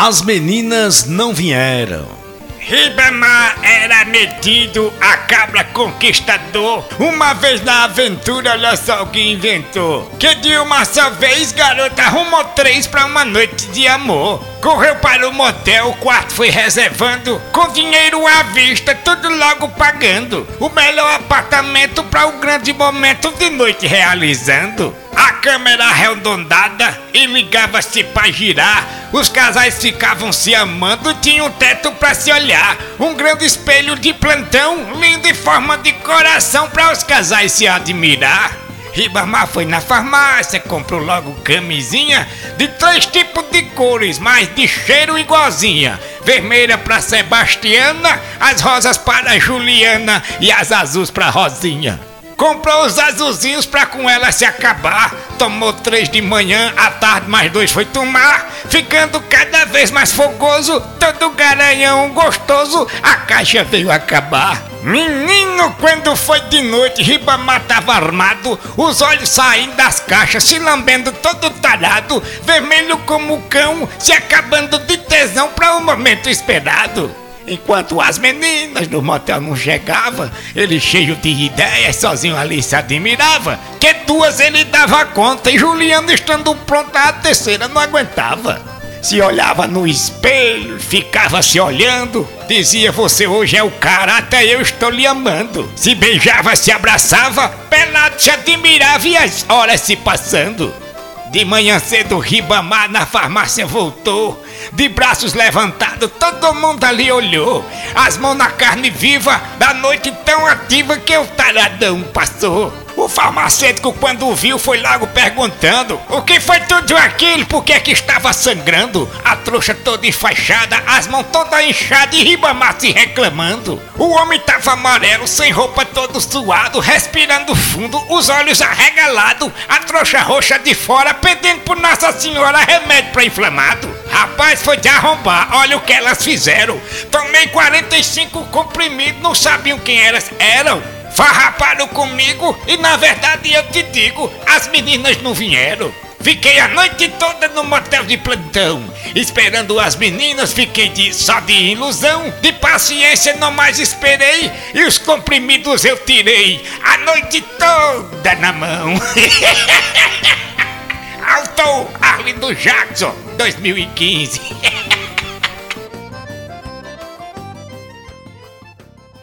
As meninas não vieram. Ribamar era metido a cabra conquistador. Uma vez na aventura, olha só o que inventou. Que de uma só vez, garota arrumou 3 pra uma noite de amor. Correu para o motel, o quarto foi reservando. Com dinheiro à vista, tudo logo pagando. O melhor apartamento pra o grande momento de noite realizando. A câmera arredondada e ligava-se pra girar. Os casais ficavam se amando, tinha um teto pra se olhar. Um grande espelho de plantão, lindo em forma de coração pra os casais se admirar. Ribamar foi na farmácia, comprou logo camisinha de 3 tipos de cores, mas de cheiro igualzinha. Vermelha pra Sebastiana, as rosas para Juliana e as azuis pra Rosinha. Comprou os azulzinhos pra com ela se acabar. Tomou 3 de manhã, à tarde mais 2 foi tomar. Ficando cada vez mais fogoso, todo garanhão gostoso, a caixa veio acabar. Menino, quando foi de noite, Ribamar tava armado, os olhos saindo das caixas, se lambendo todo talhado, vermelho como cão, se acabando de tesão pra um momento esperado. Enquanto as meninas no motel não chegavam, ele cheio de ideias, sozinho ali se admirava. Que 2 ele dava conta e Juliana estando pronta, a terceira não aguentava. Se olhava no espelho, ficava se olhando, dizia: você hoje é o cara, até eu estou lhe amando. Se beijava, se abraçava, pelado se admirava e as horas se passando. De manhã cedo Ribamar na farmácia voltou, de braços levantados todo mundo ali olhou. As mãos na carne viva, da noite tão ativa que o taradão passou. O farmacêutico quando viu foi logo perguntando: o que foi tudo aquilo, por que é que estava sangrando? A trouxa toda enfaixada, as mãos todas inchadas e Ribamar se reclamando. O homem tava amarelo, sem roupa, todo suado, respirando fundo, os olhos arregalados, a trouxa roxa de fora, pedindo por Nossa Senhora remédio pra inflamado. Rapaz, foi de arrombar, olha o que elas fizeram. Tomei 45 comprimidos, não sabiam quem elas eram. Farraparam comigo e na verdade eu te digo, as meninas não vieram. Fiquei a noite toda no motel de plantão, esperando as meninas, fiquei só de ilusão. De paciência não mais esperei e os comprimidos eu tirei a noite toda na mão. Autor Arlindo Jackson, 2015.